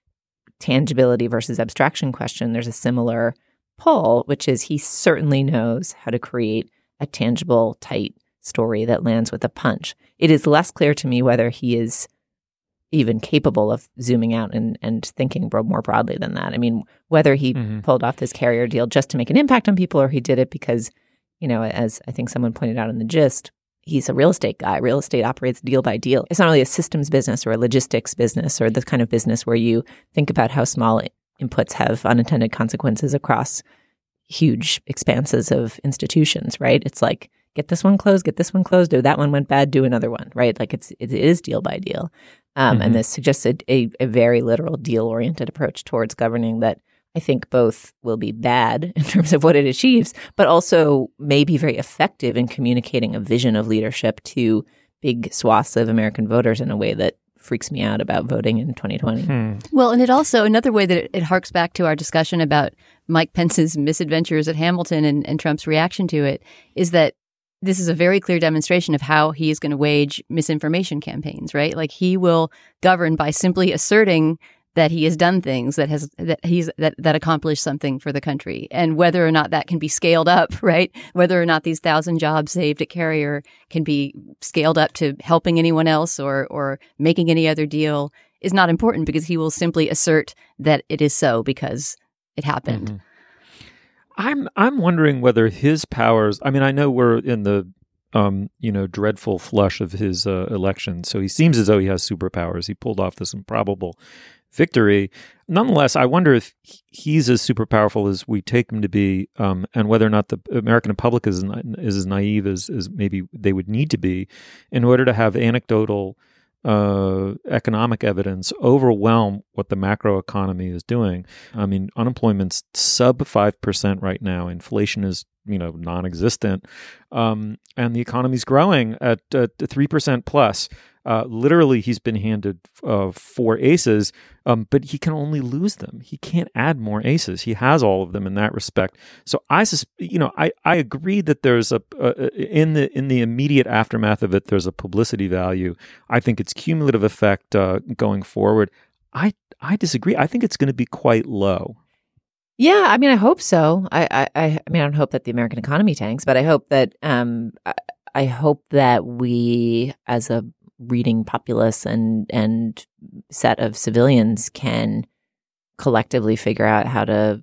tangibility versus abstraction question, there's a similar pull, which is he certainly knows how to create a tangible, tight story that lands with a punch. It is less clear to me whether he is even capable of zooming out and, and thinking more broadly than that. I mean, whether he mm-hmm. pulled off this carrier deal just to make an impact on people, or he did it because, you know, as I think someone pointed out in the gist, he's a real estate guy. Real estate operates deal by deal. It's not really a systems business or a logistics business or the kind of business where you think about how small inputs have unintended consequences across huge expanses of institutions, right? It's like, get this one closed, get this one closed. Oh, that one went bad, do another one, right? Like it's it is deal by deal. Um, mm-hmm. And this suggests a, a, a very literal deal-oriented approach towards governing that I think both will be bad in terms of what it achieves, but also may be very effective in communicating a vision of leadership to big swaths of American voters in a way that freaks me out about voting in twenty twenty. Hmm. Well, and it also, another way that it, it harks back to our discussion about Mike Pence's misadventures at Hamilton and, and Trump's reaction to it, is that this is a very clear demonstration of how he is going to wage misinformation campaigns, right? Like, he will govern by simply asserting that he has done things that has that he's that that accomplished something for the country, and whether or not that can be scaled up, right? Whether or not these thousand jobs saved at Carrier can be scaled up to helping anyone else or or making any other deal is not important, because he will simply assert that it is so because it happened. Mm-hmm. I'm I'm wondering whether his powers. I mean, I know we're in the um, you know dreadful flush of his uh, election, so he seems as though he has superpowers. He pulled off this improbable victory. Nonetheless, I wonder if he's as super powerful as we take him to be, um, and whether or not the American public is is as naive as, as maybe they would need to be in order to have anecdotal uh, economic evidence overwhelm what the macroeconomy is doing. I mean, unemployment's sub five percent right now. Inflation is, you know, non-existent. Um, and the economy's growing at uh, three percent plus. Uh, literally, he's been handed uh, four aces, um, but he can only lose them. He can't add more aces. He has all of them in that respect. So I, sus- you know, I, I agree that there's a uh, in the in the immediate aftermath of it, there's a publicity value. I think it's cumulative effect uh, going forward. I I disagree. I think it's going to be quite low. Yeah, I mean, I hope so. I, I, I mean, I don't hope that the American economy tanks, but I hope that um, I, I hope that we, as a reading populace and and set of civilians, can collectively figure out how to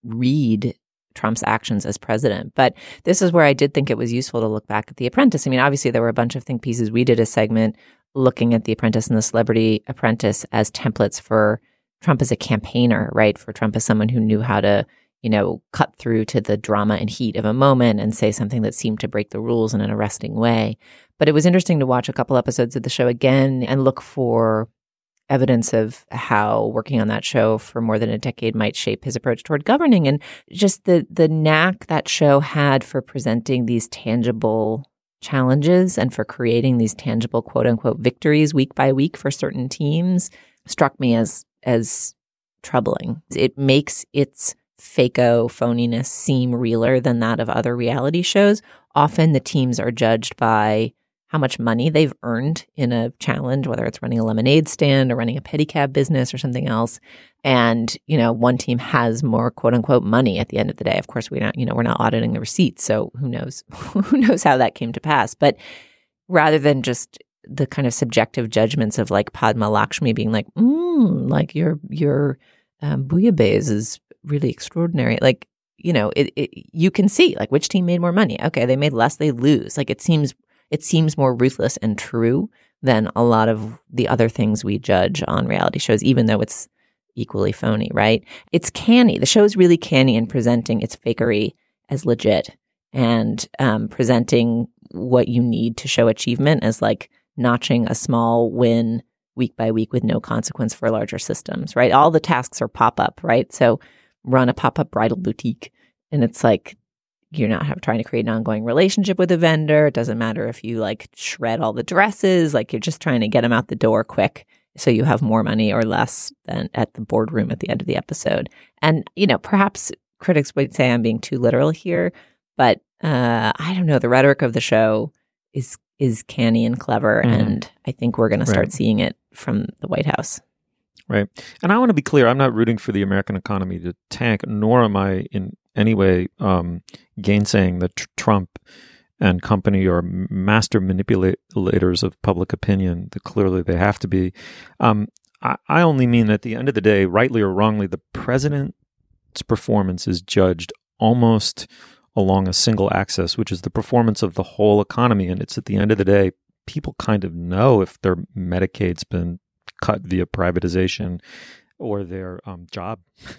read Trump's actions as president. But this is where I did think it was useful to look back at The Apprentice. I mean, obviously there were a bunch of think pieces. We did a segment looking at The Apprentice and The Celebrity Apprentice as templates for Trump as a campaigner, right? For Trump as someone who knew how to, you know, cut through to the drama and heat of a moment and say something that seemed to break the rules in an arresting way. But it was interesting to watch a couple episodes of the show again and look for evidence of how working on that show for more than a decade might shape his approach toward governing, and just the the knack that show had for presenting these tangible challenges and for creating these tangible quote unquote victories week by week for certain teams struck me as as troubling. It makes its fake-o phoniness seem realer than that of other reality shows. Often the teams are judged by how much money they've earned in a challenge, whether it's running a lemonade stand or running a pedicab business or something else. And, you know, one team has more quote unquote money at the end of the day. Of course, we're not, you know, we're not auditing the receipts. So who knows, who knows how that came to pass. But rather than just the kind of subjective judgments of like Padma Lakshmi being like, mm, like your, your um, bouillabaisse is really extraordinary. Like, you know, it, it, you can see like which team made more money. Okay, they made less, they lose. Like it seems It seems more ruthless and true than a lot of the other things we judge on reality shows, even though it's equally phony, right? It's canny. The show is really canny in presenting its fakery as legit and um, presenting what you need to show achievement as like notching a small win week by week with no consequence for larger systems, right? All the tasks are pop-up, right? So run a pop-up bridal boutique, and it's like, you're not have, trying to create an ongoing relationship with a vendor. It doesn't matter if you like shred all the dresses. Like you're just trying to get them out the door quick so you have more money or less than at the boardroom at the end of the episode. And, you know, perhaps critics would say I'm being too literal here, but uh, I don't know. The rhetoric of the show is is canny and clever, mm. and I think we're going to start right. seeing it from the White House. Right. And I want to be clear. I'm not rooting for the American economy to tank, nor am I in any way um, gainsaying that tr- Trump and company are master manipulators of public opinion. That clearly they have to be. Um, I, I only mean at the end of the day, rightly or wrongly, the president's performance is judged almost along a single axis, which is the performance of the whole economy. And it's at the end of the day, people kind of know if their Medicaid's been cut via privatization or their um, job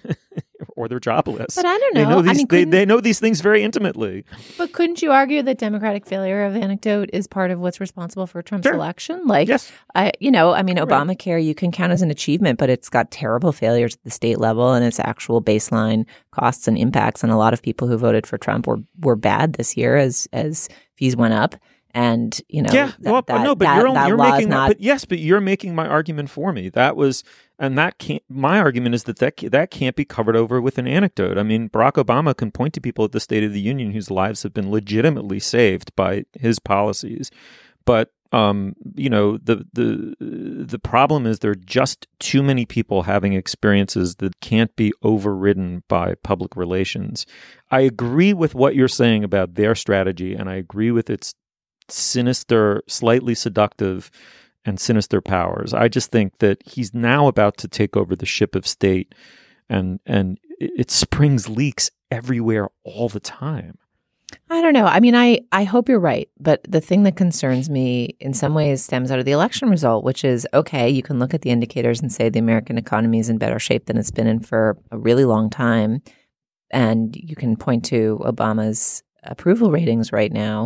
or they're jobless. But I don't know. They know these, I mean, they, they know these things very intimately. But couldn't you argue that democratic failure of anecdote is part of what's responsible for Trump's sure. election? Like, yes. I, you know, I mean, right. Obamacare, you can count as an achievement, but it's got terrible failures at the state level and its actual baseline costs and impacts. And a lot of people who voted for Trump were, were bad this year as, as fees went up. And, you know, yeah, that, well, that, no, but that, you're, that you're law making, is not... but yes, but you're making my argument for me. That was, and that can't, my argument is that that, that can't be covered over with an anecdote. I mean, Barack Obama can point to people at the State of the Union whose lives have been legitimately saved by his policies. But, um, you know, the, the, the problem is there are just too many people having experiences that can't be overridden by public relations. I agree with what you're saying about their strategy, and I agree with its sinister, slightly seductive and sinister powers. I just think that he's now about to take over the ship of state, and and it springs leaks everywhere all the time. I don't know. I mean, I, I hope you're right. But the thing that concerns me in some ways stems out of the election result, which is, okay, you can look at the indicators and say the American economy is in better shape than it's been in for a really long time. And you can point to Obama's approval ratings right now.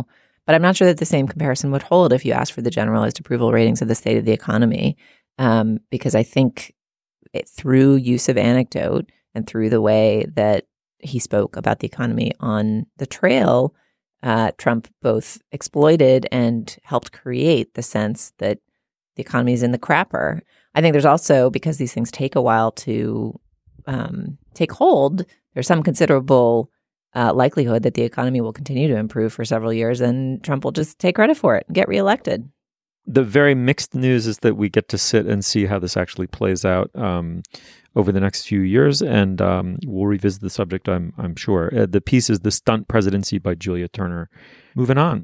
But I'm not sure that the same comparison would hold if you asked for the generalized approval ratings of the state of the economy, um, because I think it, through use of anecdote and through the way that he spoke about the economy on the trail, uh, Trump both exploited and helped create the sense that the economy is in the crapper. I think there's also, because these things take a while to um, take hold, there's some considerable uh, likelihood that the economy will continue to improve for several years, and Trump will just take credit for it and get reelected. The very mixed news is that we get to sit and see how this actually plays out um, over the next few years, and um, we'll revisit the subject, I'm, I'm sure. Uh, the piece is The Stunt Presidency by Julia Turner. Moving on.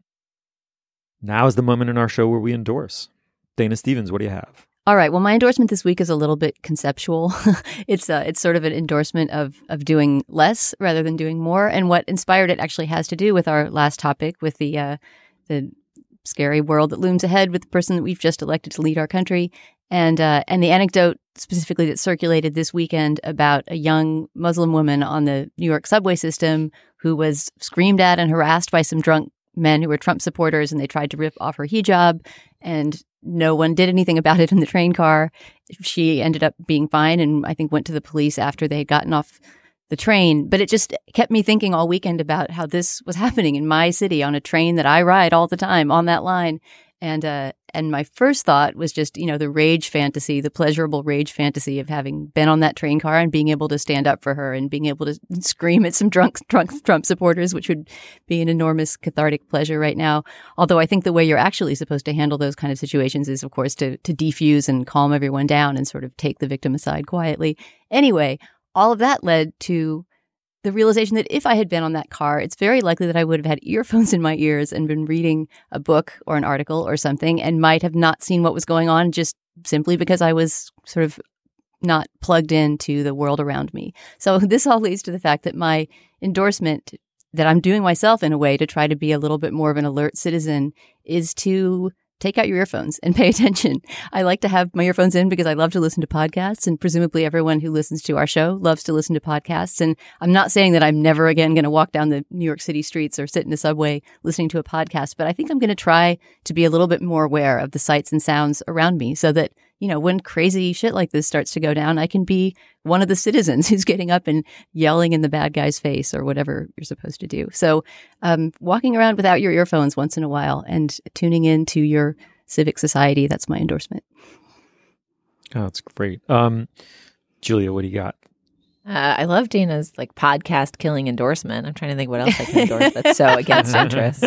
Now is the moment in our show where we endorse. Dana Stevens, what do you have? All right. Well, my endorsement this week is a little bit conceptual. it's uh, it's sort of an endorsement of of doing less rather than doing more. And what inspired it actually has to do with our last topic, with the uh, the scary world that looms ahead with the person that we've just elected to lead our country, and uh, and the anecdote specifically that circulated this weekend about a young Muslim woman on the New York subway system who was screamed at and harassed by some drunk men who were Trump supporters, and they tried to rip off her hijab, and no one did anything about it in the train car. She ended up being fine, and I think went to the police after they had gotten off the train. But it just kept me thinking all weekend about how this was happening in my city on a train that I ride all the time on that line. And uh, and my first thought was just, you know, the rage fantasy, the pleasurable rage fantasy of having been on that train car and being able to stand up for her and being able to scream at some drunk, drunk Trump supporters, which would be an enormous cathartic pleasure right now. Although I think the way you're actually supposed to handle those kind of situations is, of course, to to defuse and calm everyone down and sort of take the victim aside quietly. Anyway, all of that led to the realization that if I had been on that car, it's very likely that I would have had earphones in my ears and been reading a book or an article or something, and might have not seen what was going on just simply because I was sort of not plugged into the world around me. So this all leads to the fact that my endorsement that I'm doing myself in a way to try to be a little bit more of an alert citizen is to take out your earphones and pay attention. I like to have my earphones in because I love to listen to podcasts, and presumably everyone who listens to our show loves to listen to podcasts. And I'm not saying that I'm never again going to walk down the New York City streets or sit in a subway listening to a podcast, but I think I'm going to try to be a little bit more aware of the sights and sounds around me so that, you know, when crazy shit like this starts to go down, I can be one of the citizens who's getting up and yelling in the bad guy's face or whatever you're supposed to do. So um, walking around without your earphones once in a while and tuning into your civic society, that's my endorsement. Oh, that's great. Um, Julia, what do you got? Uh, I love Dana's like podcast killing endorsement. I'm trying to think what else I can endorse that's so against interest.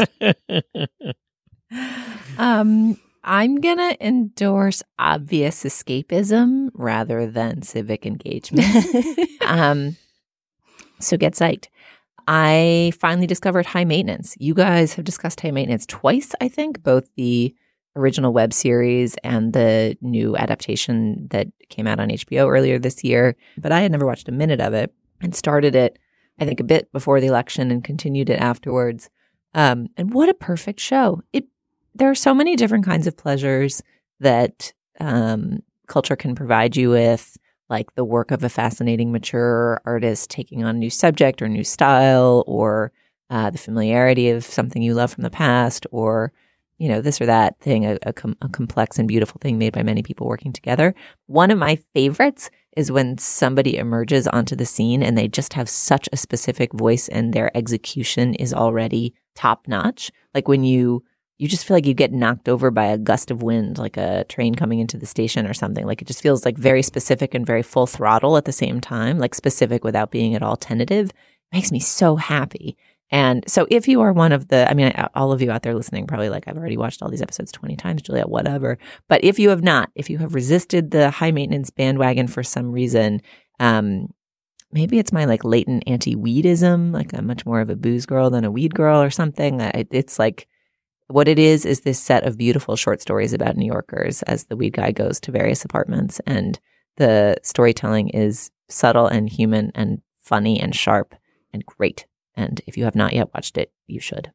Um, I'm going to endorse obvious escapism rather than civic engagement. um, so get psyched. I finally discovered High Maintenance. You guys have discussed High Maintenance twice, I think, both the original web series and the new adaptation that came out on H B O earlier this year. But I had never watched a minute of it and started it, I think, a bit before the election and continued it afterwards. Um, and what a perfect show. It There are so many different kinds of pleasures that um, culture can provide you with, like the work of a fascinating, mature artist taking on a new subject or new style, or uh, the familiarity of something you love from the past, or, you know, this or that thing, a, a, com- a complex and beautiful thing made by many people working together. One of my favorites is when somebody emerges onto the scene and they just have such a specific voice and their execution is already top notch. Like when you You just feel like you get knocked over by a gust of wind, like a train coming into the station or something. Like it just feels like very specific and very full throttle at the same time, like specific without being at all tentative. It makes me so happy. And so if you are one of the, I mean, all of you out there listening, probably like, I've already watched all these episodes twenty times, Juliet, whatever. But if you have not, if you have resisted the High Maintenance bandwagon for some reason, um, maybe it's my like latent anti-weedism, like I'm much more of a booze girl than a weed girl or something. I, it's like, what it is, is this set of beautiful short stories about New Yorkers as the weed guy goes to various apartments. And the storytelling is subtle and human and funny and sharp and great. And if you have not yet watched it, you should.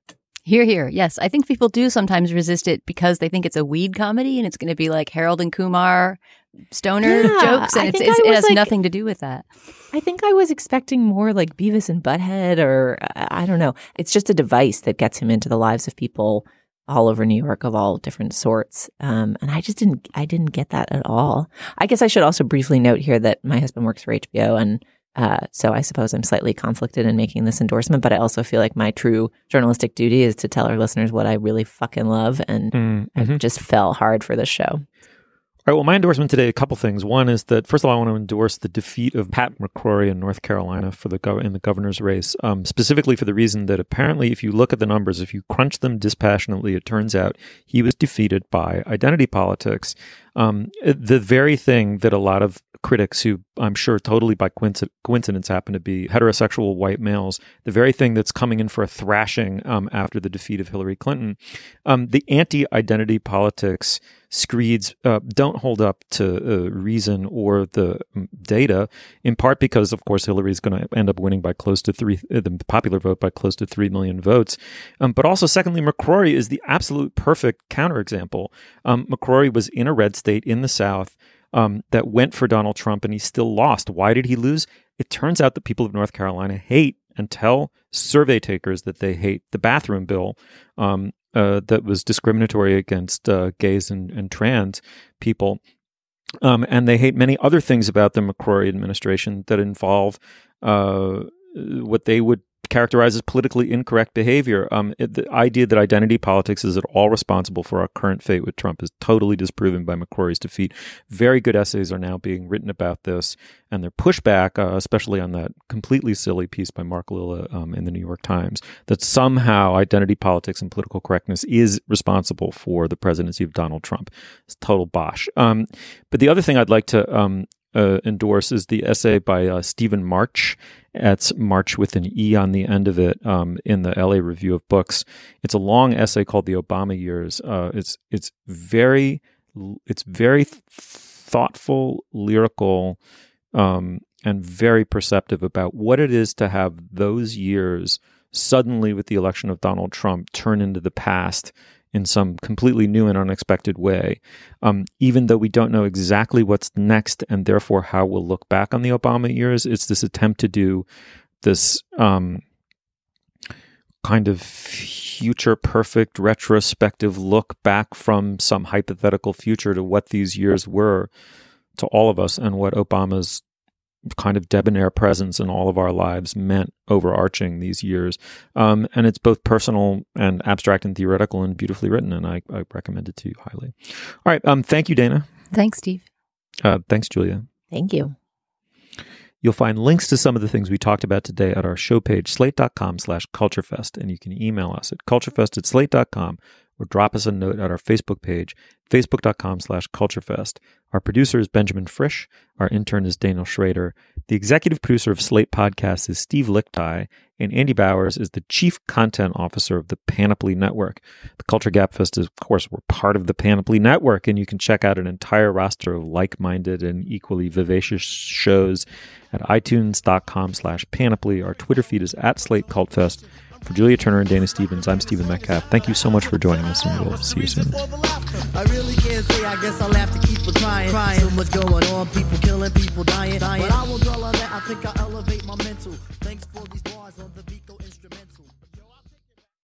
Here, here. Yes, I think people do sometimes resist it because they think it's a weed comedy and it's going to be like Harold and Kumar stoner Yeah, jokes, and I it's, think it's, I it was, has like- nothing to do with that. I think I was expecting more like Beavis and Butthead, or uh, I don't know. It's just a device that gets him into the lives of people all over New York of all different sorts. Um, and I just didn't, I didn't get that at all. I guess I should also briefly note here that my husband works for H B O, and uh, so I suppose I'm slightly conflicted in making this endorsement, but I also feel like my true journalistic duty is to tell our listeners what I really fucking love. And Mm-hmm. I just fell hard for this show. All right, well, my endorsement today, a couple things. One is that, first of all, I want to endorse the defeat of Pat McCrory in North Carolina for the gov- in the governor's race, um, specifically for the reason that apparently if you look at the numbers, if you crunch them dispassionately, it turns out he was defeated by identity politics. Um, the very thing that a lot of critics who I'm sure totally by coinc- coincidence happen to be heterosexual white males, the very thing that's coming in for a thrashing um, after the defeat of Hillary Clinton, um, the anti-identity politics screeds uh, don't hold up to uh, reason or the um, data, in part because, of course, Hillary is going to end up winning by close to three, uh, the popular vote by close to three million votes. Um, but also, secondly, McCrory is the absolute perfect counterexample. Um, McCrory was in a red state in the South um, that went for Donald Trump, and he still lost. Why did he lose? It turns out that people of North Carolina hate and tell survey takers that they hate the bathroom bill um, uh, that was discriminatory against uh, gays and, and trans people. Um, and they hate many other things about the McCrory administration that involve uh, what they would characterize as politically incorrect behavior. Um, it, the idea that identity politics is at all responsible for our current fate with Trump is totally disproven by McCrory's defeat. Very good essays are now being written about this, and their pushback, uh, especially on that completely silly piece by Mark Lilla um, in the New York Times, that somehow identity politics and political correctness is responsible for the presidency of Donald Trump. It's total bosh. Um, but the other thing I'd like to um, uh, endorse is the essay by uh, Stephen March. It's March with an E on the end of it um, in the L A Review of Books. It's a long essay called The Obama Years. Uh, it's it's very it's very thoughtful, lyrical, um, and very perceptive about what it is to have those years suddenly, with the election of Donald Trump, turn into the past in some completely new and unexpected way, um, even though we don't know exactly what's next and therefore how we'll look back on the Obama years. It's this attempt to do this um, kind of future perfect retrospective look back from some hypothetical future to what these years were to all of us and what Obama's kind of debonair presence in all of our lives meant overarching these years. Um, and it's both personal and abstract and theoretical and beautifully written. And I, I recommend it to you highly. All right. Um, thank you, Dana. Thanks, Steve. Uh, thanks, Julia. Thank you. You'll find links to some of the things we talked about today at our show page, slate.com slash culturefest. And you can email us at culturefest at slate dot com or drop us a note at our Facebook page, facebook.com slash culturefest. Our producer is Benjamin Frisch. Our intern is Daniel Schrader. The executive producer of Slate Podcasts is Steve Lickteig, and Andy Bowers is the chief content officer of the Panoply Network. The Culture Gabfest is, of course, we're part of the Panoply Network, and you can check out an entire roster of like-minded and equally vivacious shows at itunes.com slash panoply. Our Twitter feed is at Slate Cultfest. For Julia Turner and Dana Stevens, I'm Stephen Metcalf. Thank you so much for joining us, and we'll see you soon. I really can't say, I guess I'll have to keep it trying. Trying. So much going on, people killing, people dying. dying. But I won't dwell on that, I think I'll elevate my mental. Thanks for these bars on the beat.